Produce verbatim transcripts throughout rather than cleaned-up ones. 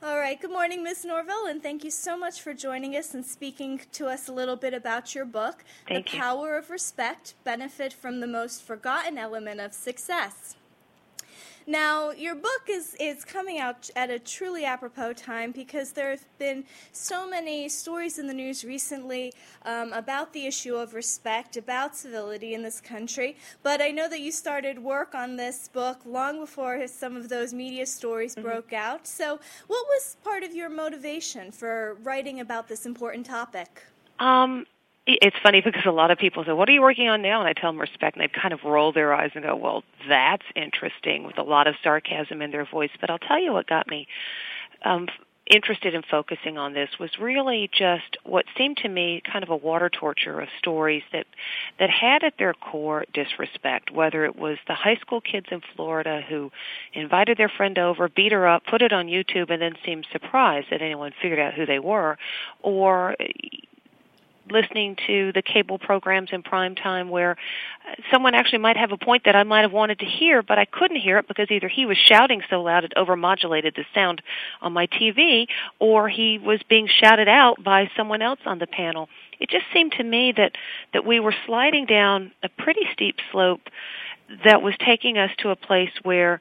All right. Good morning, Miz Norville, and thank you so much for joining us and speaking to us a little bit about your book, Thank The you. Power of Respect, Benefit from the Most Forgotten Element of Success. Now, your book is, is coming out at a truly apropos time because there have been so many stories in the news recently um, about the issue of respect, about civility in this country. But I know that you started work on this book long before some of those media stories mm-hmm. broke out. So what was part of your motivation for writing about this important topic? Um. It's funny because a lot of people say, what are you working on now? And I tell them respect, and they kind of roll their eyes and go, well, that's interesting, with a lot of sarcasm in their voice. But I'll tell you what got me um, interested in focusing on this was really just what seemed to me kind of a water torture of stories that, that had at their core disrespect, whether it was the high school kids in Florida who invited their friend over, beat her up, put it on YouTube, and then seemed surprised that anyone figured out who they were, or listening to the cable programs in prime time where someone actually might have a point that I might have wanted to hear, but I couldn't hear it because either he was shouting so loud it overmodulated the sound on my T V, or he was being shouted out by someone else on the panel. It just seemed to me that, that we were sliding down a pretty steep slope that was taking us to a place where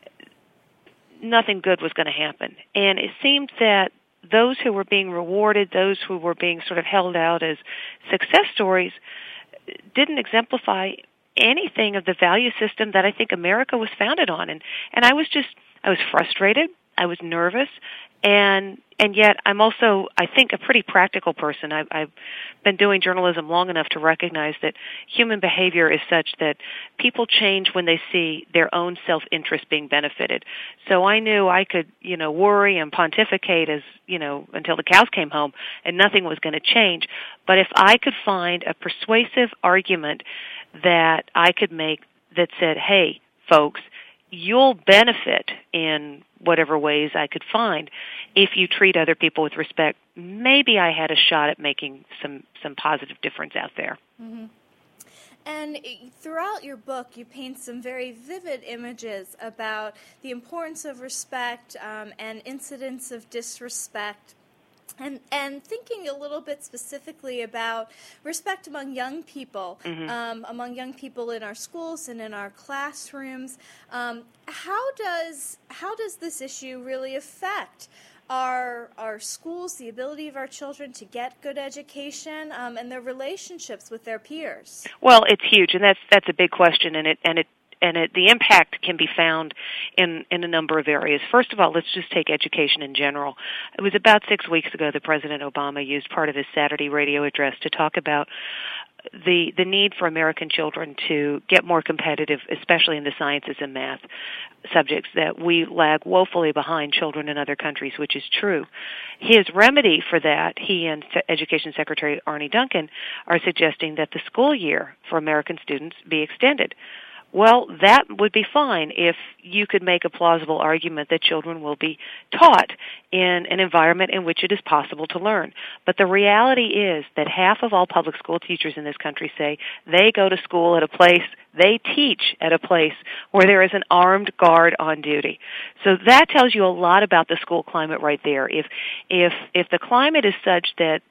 nothing good was going to happen. And it seemed that those who were being rewarded, those who were being sort of held out as success stories, didn't exemplify anything of the value system that I think America was founded on. And, and I was just, I was frustrated, I was nervous, and and yet I'm also, I think, a pretty practical person. I've, I've been doing journalism long enough to recognize that human behavior is such that people change when they see their own self-interest being benefited. So I knew I could, you know, worry and pontificate as, you know, until the cows came home, and nothing was going to change. But if I could find a persuasive argument that I could make that said, hey, folks, you'll benefit in whatever ways I could find if you treat other people with respect, maybe I had a shot at making some, some positive difference out there. Mm-hmm. And throughout your book, you paint some very vivid images about the importance of respect um, and incidents of disrespect. And and thinking a little bit specifically about respect among young people, mm-hmm. um, among young people in our schools and in our classrooms, um, how does how does this issue really affect our our schools, the ability of our children to get good education, um, and their relationships with their peers? Well, it's huge, and that's that's a big question, and it and it. And it, the impact can be found in, in a number of areas. First of all, let's just take education in general. It was about six weeks ago that President Obama used part of his Saturday radio address to talk about the the need for American children to get more competitive, especially in the sciences and math subjects, that we lag woefully behind children in other countries, which is true. His remedy for that, he and Education Secretary Arne Duncan are suggesting that the school year for American students be extended. Well, that would be fine if you could make a plausible argument that children will be taught in an environment in which it is possible to learn. But the reality is that half of all public school teachers in this country say they go to school at a place, they teach at a place where there is an armed guard on duty. So that tells you a lot about the school climate right there. If if if the climate is such that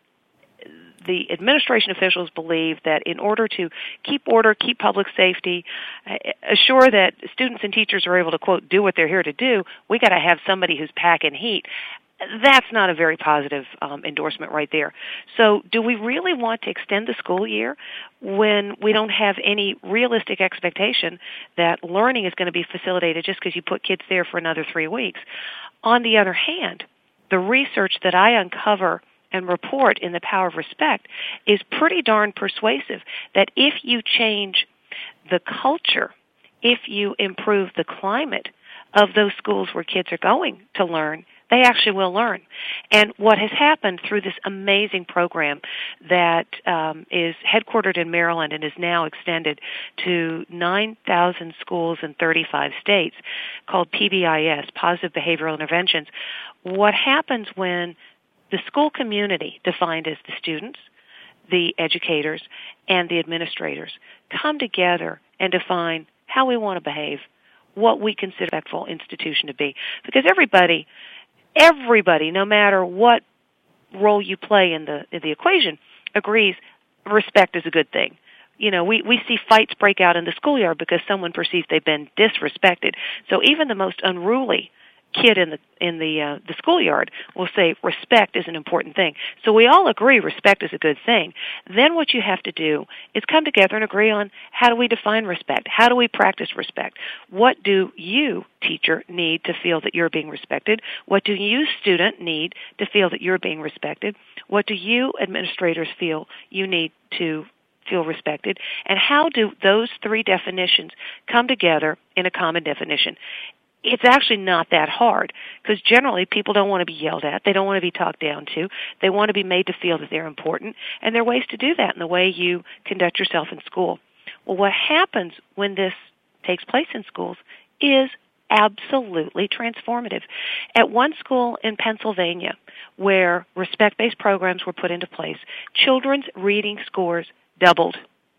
the administration officials believe that in order to keep order, keep public safety, uh, assure that students and teachers are able to, quote, do what they're here to do, we got to have somebody who's packing heat. That's not a very positive um, endorsement right there. So do we really want to extend the school year when we don't have any realistic expectation that learning is going to be facilitated just because you put kids there for another three weeks? On the other hand, the research that I uncover and report in The Power of Respect is pretty darn persuasive that if you change the culture, if you improve the climate of those schools where kids are going to learn, they actually will learn. And what has happened through this amazing program that um, is headquartered in Maryland and is now extended to nine thousand schools in thirty-five states, called P B I S, Positive Behavioral Interventions, what happens when the school community, defined as the students, the educators, and the administrators, come together and define how we want to behave, what we consider a respectful institution to be. Because everybody everybody, no matter what role you play in the in the equation, agrees respect is a good thing. You know, we, we see fights break out in the schoolyard because someone perceives they've been disrespected. So even the most unruly kid in the in the uh, the schoolyard will say respect is an important thing. So we all agree respect is a good thing. Then what you have to do is come together and agree on how do we define respect? How do we practice respect? What do you, teacher, need to feel that you're being respected? What do you, student, need to feel that you're being respected? What do you, administrators, feel you need to feel respected? And how do those three definitions come together in a common definition? It's actually not that hard, because generally people don't want to be yelled at. They don't want to be talked down to. They want to be made to feel that they're important, and there are ways to do that in the way you conduct yourself in school. Well, what happens when this takes place in schools is absolutely transformative. At one school in Pennsylvania, where respect-based programs were put into place, children's reading scores doubled.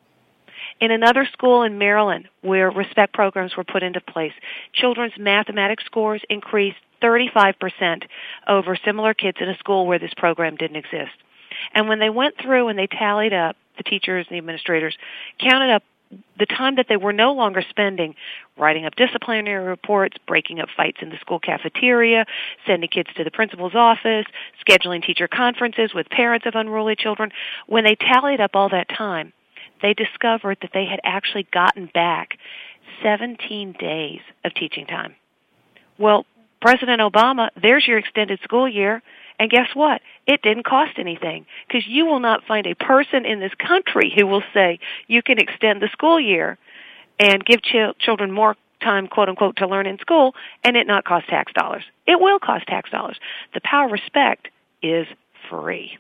In another school in Maryland, where respect programs were put into place, children's mathematics scores increased thirty-five percent over similar kids in a school where this program didn't exist. And when they went through and they tallied up, the teachers and the administrators counted up the time that they were no longer spending writing up disciplinary reports, breaking up fights in the school cafeteria, sending kids to the principal's office, scheduling teacher conferences with parents of unruly children. When they tallied up all that time, they discovered that they had actually gotten back seventeen days of teaching time. Well, President Obama, there's your extended school year, and guess what? It didn't cost anything, because you will not find a person in this country who will say you can extend the school year and give ch- children more time, quote unquote, to learn in school and it not cost tax dollars. It will cost tax dollars. The power of respect is free.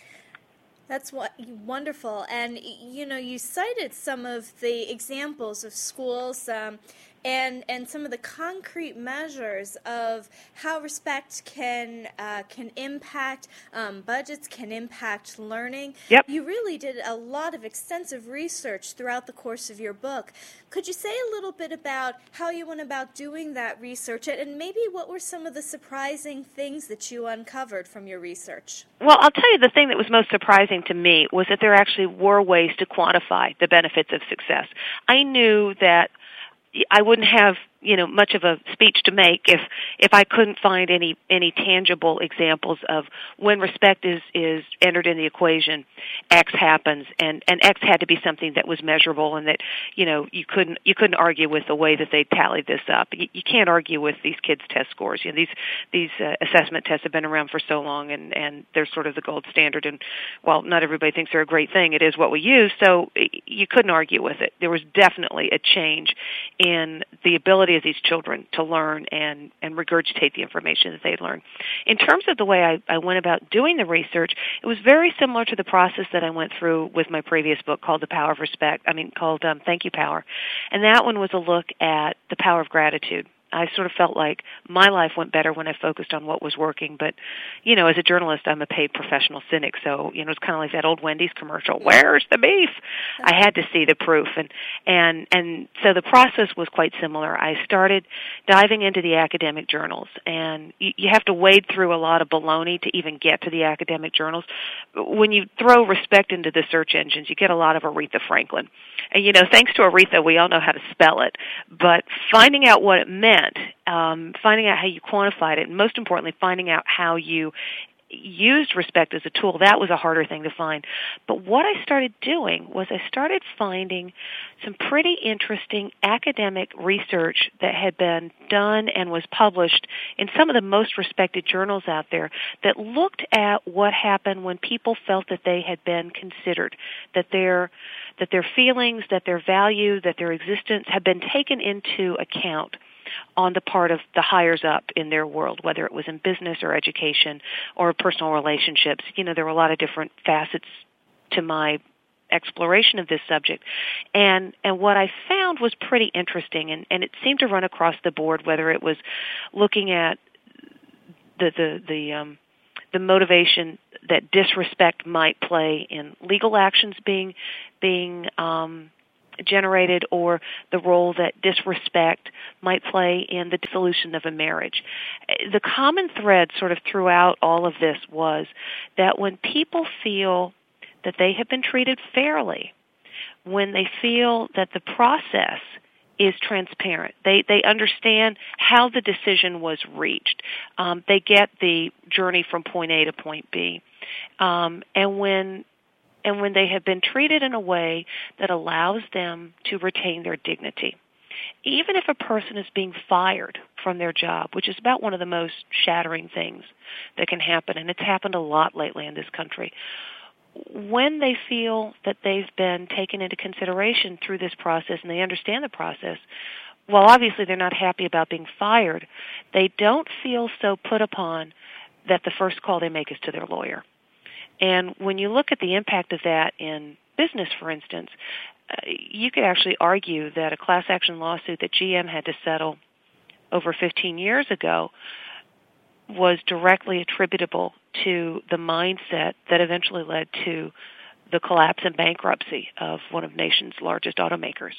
That's what, wonderful. And, you know, you cited some of the examples of schools um, and and some of the concrete measures of how respect can uh, can impact um, budgets, can impact learning. Yep. You really did a lot of extensive research throughout the course of your book. Could you say a little bit about how you went about doing that research, and maybe what were some of the surprising things that you uncovered from your research? Well, I'll tell you, the thing that was most surprising to me was that there actually were ways to quantify the benefits of success. I knew that I wouldn't have, you know, much of a speech to make if if I couldn't find any any tangible examples of when respect is is entered in the equation, X happens, and and X had to be something that was measurable, and that, you know, you couldn't you couldn't argue with the way that they tallied this up. You, you can't argue with these kids' test scores. You know, these these uh, assessment tests have been around for so long, and and they're sort of the gold standard. And while not everybody thinks they're a great thing, it is what we use. So you couldn't argue with it. There was definitely a change in the ability of these children to learn and, and regurgitate the information that they learn. In terms of the way I, I went about doing the research, it was very similar to the process that I went through with my previous book called The Power of Respect, I mean, called um, Thank You Power. And that one was a look at the power of gratitude. I sort of felt like my life went better when I focused on what was working. But, you know, as a journalist, I'm a paid professional cynic, so, you know, it's kind of like that old Wendy's commercial, where's the beef? I had to see the proof. And, and, and so the process was quite similar. I started diving into the academic journals, and you, you have to wade through a lot of baloney to even get to the academic journals. When you throw respect into the search engines, you get a lot of Aretha Franklin. And, you know, thanks to Aretha, we all know how to spell it. But finding out what it meant, Um, finding out how you quantified it, and most importantly, finding out how you used respect as a tool, that was a harder thing to find. But what I started doing was I started finding some pretty interesting academic research that had been done and was published in some of the most respected journals out there that looked at what happened when people felt that they had been considered, that their that their feelings, that their value, that their existence had been taken into account on the part of the hires up in their world, whether it was in business or education or personal relationships. You know, there were a lot of different facets to my exploration of this subject. And and what I found was pretty interesting, and, and it seemed to run across the board, whether it was looking at the the, the um the motivation that disrespect might play in legal actions being being um generated or the role that disrespect might play in the dissolution of a marriage. The common thread sort of throughout all of this was that when people feel that they have been treated fairly, when they feel that the process is transparent, they they understand how the decision was reached, um, they get the journey from point A to point B, um, and when and when they have been treated in a way that allows them to retain their dignity. Even if a person is being fired from their job, which is about one of the most shattering things that can happen, and it's happened a lot lately in this country, when they feel that they've been taken into consideration through this process and they understand the process, while obviously they're not happy about being fired, they don't feel so put upon that the first call they make is to their lawyer. And when you look at the impact of that in business, for instance, uh, you could actually argue that a class action lawsuit that G M had to settle over fifteen years ago was directly attributable to the mindset that eventually led to the collapse and bankruptcy of one of the nation's largest automakers.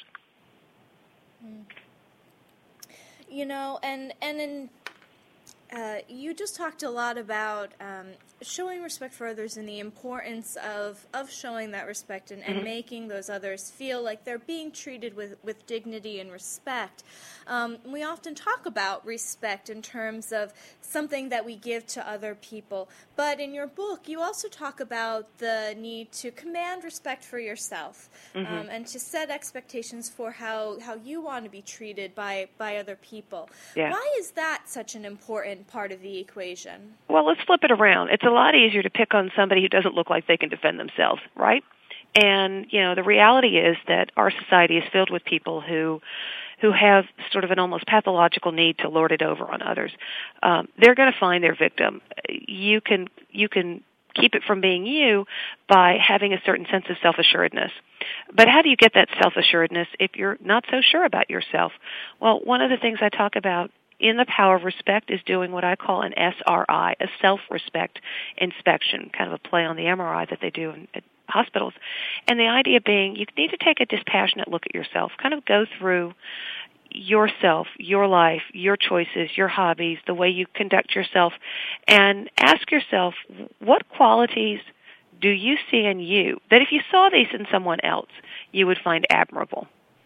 You know, and, and in Uh, you just talked a lot about um, showing respect for others and the importance of, of showing that respect and, and mm-hmm. making those others feel like they're being treated with, with dignity and respect. Um, we often talk about respect in terms of something that we give to other people, but in your book you also talk about the need to command respect for yourself mm-hmm. um, and to set expectations for how, how you want to be treated by, by other people. Yeah. Why is that such an important part of the equation? Well, let's flip it around. It's a lot easier to pick on somebody who doesn't look like they can defend themselves, right? And, you know, the reality is that our society is filled with people who who have sort of an almost pathological need to lord it over on others. Um, they're going to find their victim. You can you can keep it from being you by having a certain sense of self-assuredness. But how do you get that self-assuredness if you're not so sure about yourself? Well, one of the things I talk about in The Power of Respect is doing what I call an S R I, a self-respect inspection, kind of a play on the M R I that they do in, at hospitals. And the idea being you need to take a dispassionate look at yourself, kind of go through yourself, your life, your choices, your hobbies, the way you conduct yourself, and ask yourself, what qualities do you see in you that if you saw these in someone else, you would find admirable?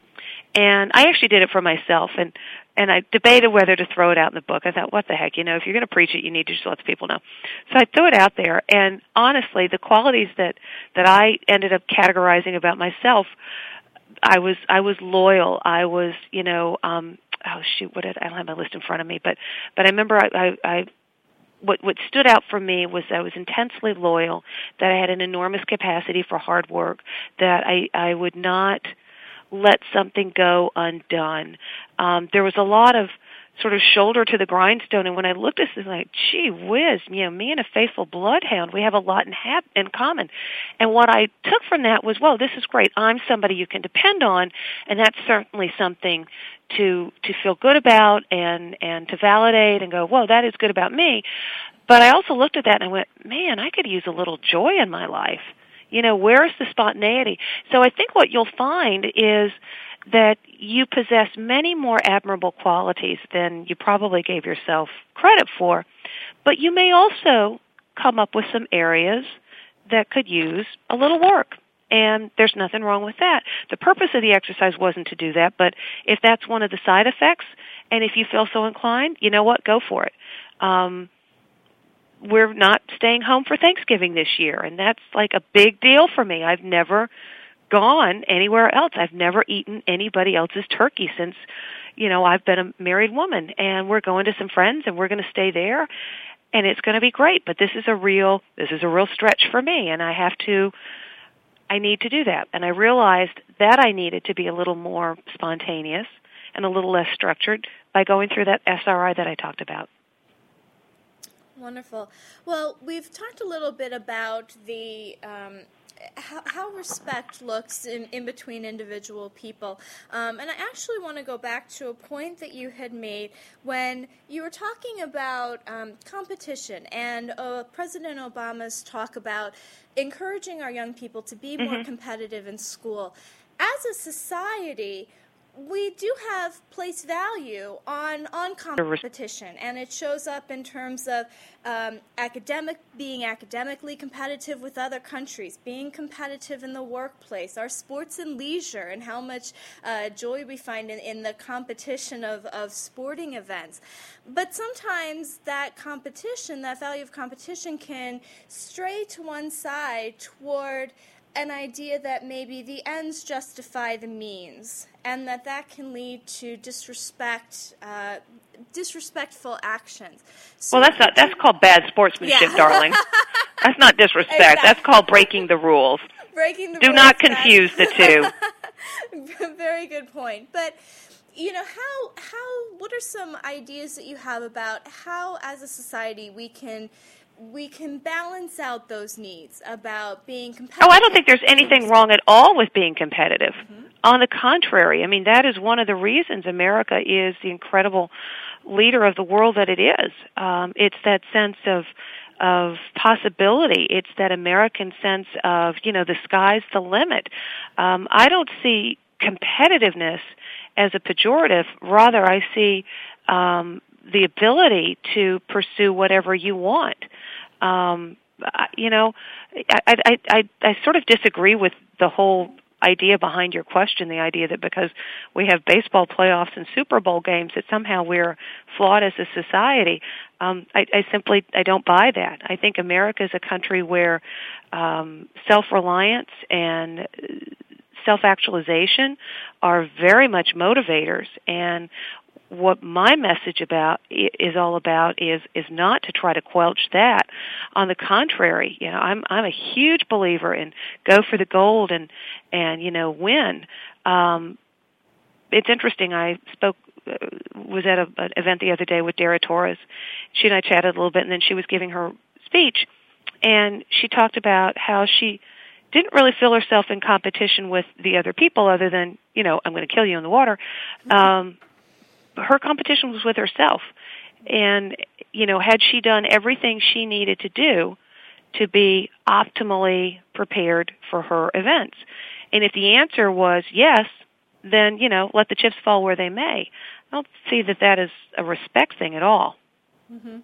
And I actually did it for myself, and, and I debated whether to throw it out in the book. I thought, what the heck, you know, if you're going to preach it, you need to just let the people know. So I threw it out there, and honestly, the qualities that, that I ended up categorizing about myself, I was I was loyal. I was, you know, um, oh shoot, what did I don't have my list in front of me, but but I remember I, I, I what what stood out for me was I was intensely loyal, that I had an enormous capacity for hard work, that I I would not let something go undone. Um, there was a lot of sort of shoulder to the grindstone, and when I looked at this, I was like, gee whiz, you know, me and a faithful bloodhound, we have a lot in, ha- in common. And what I took from that was, well, this is great. I'm somebody you can depend on, and that's certainly something to to feel good about and, and to validate and go, whoa, that is good about me. But I also looked at that and I went, man, I could use a little joy in my life. You know, where's the spontaneity? So I think what you'll find is that you possess many more admirable qualities than you probably gave yourself credit for, but you may also come up with some areas that could use a little work, and there's nothing wrong with that. The purpose of the exercise wasn't to do that, but if that's one of the side effects, and if you feel so inclined, you know what, go for it. Um, we're not staying home for Thanksgiving this year, and that's like a big deal for me. I've never gone anywhere else. I've never eaten anybody else's turkey since, you know, I've been a married woman, and we're going to some friends and we're going to stay there, and it's going to be great. But this is a real, this is a real stretch for me, and I have to, I need to do that. And I realized that I needed to be a little more spontaneous and a little less structured by going through that S R I that I talked about. Wonderful. Well, we've talked a little bit about the um, how, how respect looks in, in between individual people. Um, and I actually want to go back to a point that you had made when you were talking about um, competition and uh, President Obama's talk about encouraging our young people to be more mm-hmm. competitive in school. as a society, we do have placed value on, on competition, and it shows up in terms of um, academic being academically competitive with other countries, being competitive in the workplace, our sports and leisure, and how much uh, joy we find in, in the competition of, of sporting events. But sometimes that competition, that value of competition, can stray to one side toward an idea that maybe the ends justify the means, and that that can lead to disrespect, uh, disrespectful actions. So well, that's not, that's called bad sportsmanship, yeah. darling. That's not disrespect. Exactly. That's called breaking the rules. Breaking the Do rules. Do not confuse the two. Very good point. But you know, how how what are some ideas that you have about how, as a society, we can we can balance out those needs about being competitive? Oh, I don't think there's anything wrong at all with being competitive. Mm-hmm. On the contrary, I mean, that is one of the reasons America is the incredible leader of the world that it is. Um, it's that sense of of possibility. It's that American sense of, you know, the sky's the limit. Um, I don't see competitiveness as a pejorative. Rather, I see um, the ability to pursue whatever you want. Um, you know, I, I, I, I sort of disagree with the whole idea behind your question, the idea that because we have baseball playoffs and Super Bowl games that somehow we're flawed as a society. Um, I, I simply, I don't buy that. I think America is a country where um, self-reliance and self-actualization are very much motivators, and what my message about is all about is is not to try to quelch that. On the contrary, you know, I'm I'm a huge believer in go for the gold and and you know win. Um, it's interesting. I spoke uh, was at a, an event the other day with Dara Torres. She and I chatted a little bit, and then she was giving her speech, and she talked about how she didn't really feel herself in competition with the other people, other than, you know, I'm going to kill you in the water. Um, her competition was with herself. And, you know, had she done everything she needed to do to be optimally prepared for her events? And if the answer was yes, then, you know, let the chips fall where they may. I don't see that that is a respect thing at all. Mm-hmm.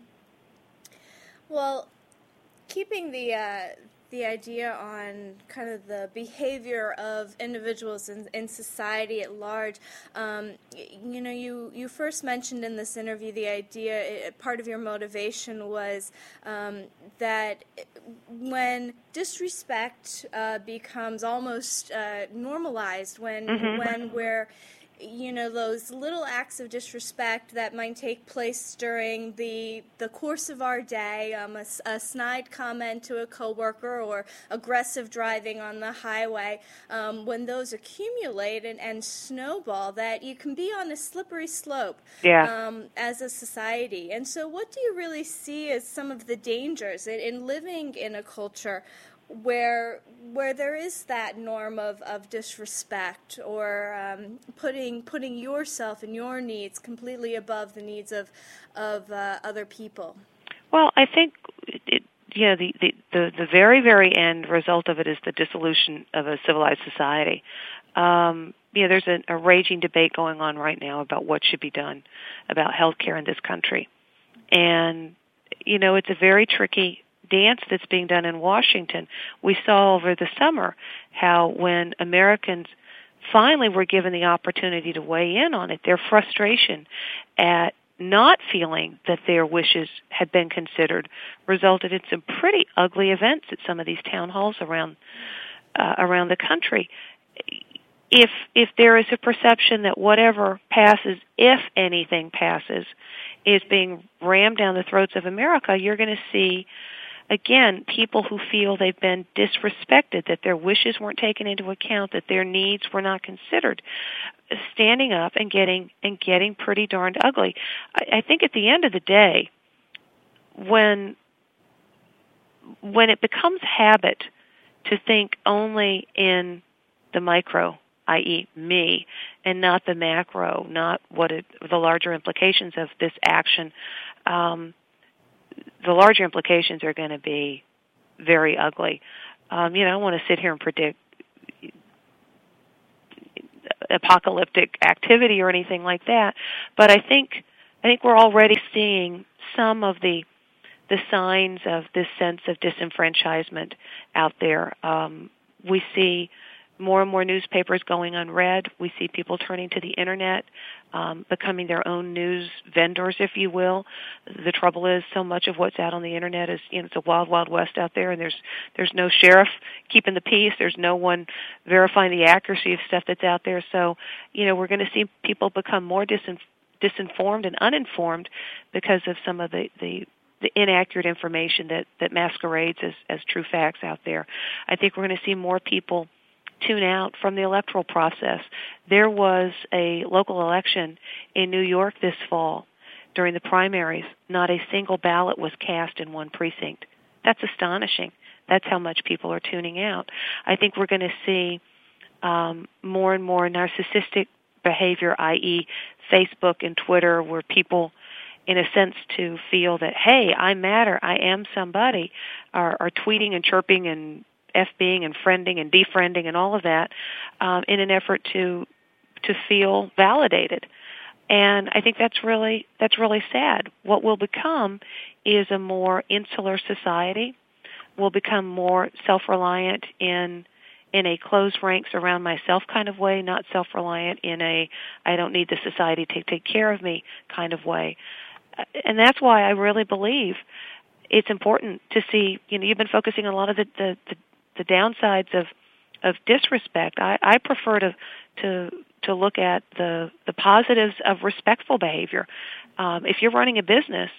Well, keeping the uh, the idea on kind of the behavior of individuals in, in society at large, um, you know, you, you first mentioned in this interview the idea, it, part of your motivation was um, that when disrespect uh, becomes almost uh, normalized, when mm-hmm. when we're you know, those little acts of disrespect that might take place during the the course of our day, um, a, a snide comment to a coworker or aggressive driving on the highway, um, when those accumulate and, and snowball, that you can be on a slippery slope yeah. um, as a society. And so what do you really see as some of the dangers in, in living in a culture where where there is that norm of, of disrespect or um, putting putting yourself and your needs completely above the needs of of uh, other people? Well, I think it, you know the, the, the, the very very end result of it is the dissolution of a civilized society. Um, you know, there's a, a raging debate going on right now about what should be done about health care in this country, and you know it's a very tricky dance that's being done in Washington. We saw over the summer how when Americans finally were given the opportunity to weigh in on it, their frustration at not feeling that their wishes had been considered resulted in some pretty ugly events at some of these town halls around uh, around the country. If if there is a perception that whatever passes, if anything passes, is being rammed down the throats of America, you're going to see again, people who feel they've been disrespected, that their wishes weren't taken into account, that their needs were not considered, standing up and getting and getting pretty darned ugly. I, I think at the end of the day, when when it becomes habit to think only in the micro, that is me, and not the macro, not what it, the larger implications of this action, um, the larger implications are going to be very ugly. Um, you know, I don't want to sit here and predict apocalyptic activity or anything like that. But I think I think we're already seeing some of the the signs of this sense of disenfranchisement out there. Um, we see more and more newspapers going unread. We see people turning to the Internet, um, becoming their own news vendors, if you will. The trouble is, so much of what's out on the Internet is, you know, it's a wild, wild west out there, and there's there's no sheriff keeping the peace. There's no one verifying the accuracy of stuff that's out there. So, you know, we're going to see people become more disin- disinformed and uninformed because of some of the, the the inaccurate information that, that masquerades as, as true facts out there. I think we're going to see more people tune out from the electoral process. There was a local election in New York this fall during the primaries. Not a single ballot was cast in one precinct. That's astonishing. That's how much people are tuning out. I think we're going to see um, more and more narcissistic behavior, that is. Facebook and Twitter, where people, in a sense, to feel that, hey, I matter, I am somebody, are, are tweeting and chirping and FBing and friending and defriending and all of that um, in an effort to to feel validated. And I think that's really that's really sad. What will become is a more insular society. We'll become more self-reliant in in a closed ranks around myself kind of way, not self-reliant in a I don't need the society to take care of me kind of way. And that's why I really believe it's important to see, you know, you've been focusing on a lot of the, the, the the downsides of of disrespect. I, I prefer to to to look at the the positives of respectful behavior. Um, if you're running a business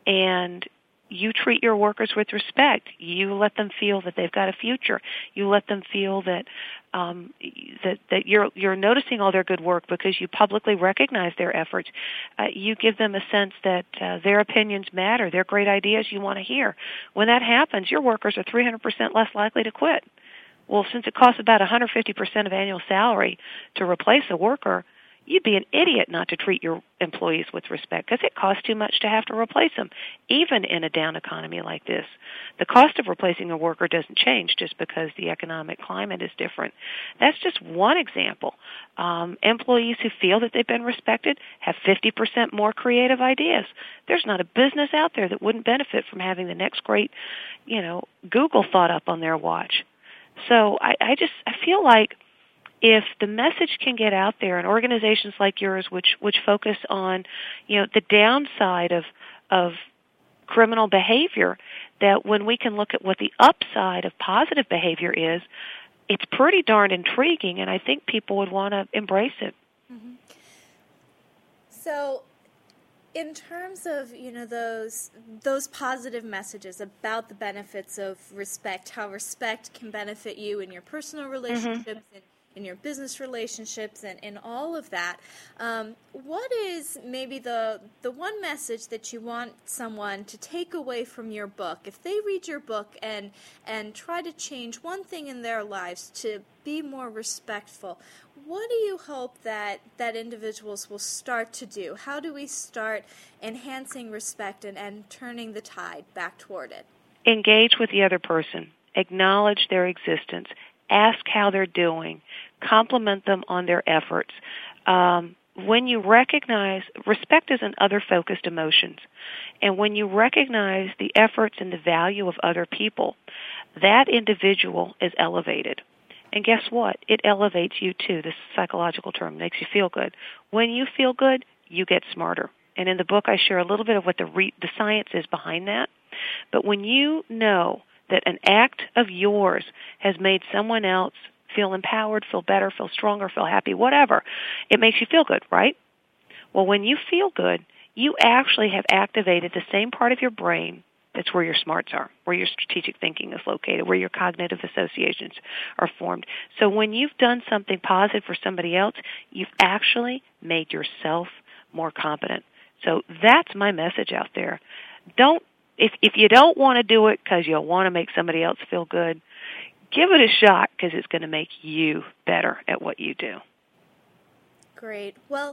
and you treat your workers with respect, you let them feel that they've got a future. You let them feel that um, that that you're you're noticing all their good work because you publicly recognize their efforts. Uh, you give them a sense that uh, their opinions matter. They're great ideas you want to hear. When that happens, your workers are three hundred percent less likely to quit. Well, since it costs about one hundred fifty percent of annual salary to replace a worker, you'd be an idiot not to treat your employees with respect because it costs too much to have to replace them, even in a down economy like this. The cost of replacing a worker doesn't change just because the economic climate is different. That's just one example. Um, employees who feel that they've been respected have fifty percent more creative ideas. There's not a business out there that wouldn't benefit from having the next great, you know, Google thought up on their watch. So I, I just I feel like if the message can get out there, and organizations like yours, which which focus on, you know, the downside of of criminal behavior, that when we can look at what the upside of positive behavior is, it's pretty darn intriguing, and I think people would want to embrace it. Mm-hmm. So, in terms of, you know, those those positive messages about the benefits of respect, how respect can benefit you in your personal relationships, mm-hmm. and in your business relationships, and in all of that, um, what is maybe the the one message that you want someone to take away from your book? If they read your book and and try to change one thing in their lives to be more respectful, what do you hope that, that individuals will start to do? How do we start enhancing respect and, and turning the tide back toward it? Engage with the other person. Acknowledge their existence. Ask how they're doing. Compliment them on their efforts. Um, when you recognize, respect is an other-focused emotions, and when you recognize the efforts and the value of other people, that individual is elevated. And guess what? It elevates you too. This psychological term makes you feel good. When you feel good, you get smarter. And in the book, I share a little bit of what the re- the science is behind that. But when you know that an act of yours has made someone else feel empowered, feel better, feel stronger, feel happy, whatever, it makes you feel good, right? Well, when you feel good, you actually have activated the same part of your brain that's where your smarts are, where your strategic thinking is located, where your cognitive associations are formed. So when you've done something positive for somebody else, you've actually made yourself more competent. So that's my message out there. Don't If if you don't want to do it because you want to make somebody else feel good, give it a shot because it's going to make you better at what you do. Great. Well,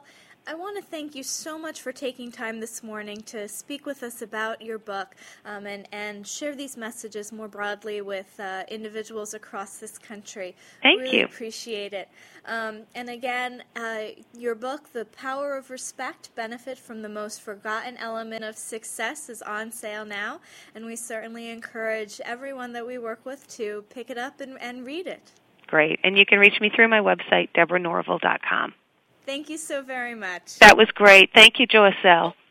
I want to thank you so much for taking time this morning to speak with us about your book um, and, and share these messages more broadly with uh, individuals across this country. Thank really you. Appreciate it. Um, and again, uh, your book, The Power of Respect, Benefit from the Most Forgotten Element of Success, is on sale now, and we certainly encourage everyone that we work with to pick it up and, and read it. Great. And you can reach me through my website, deborah norville dot com. Thank you so very much. That was great. Thank you, Joycelle.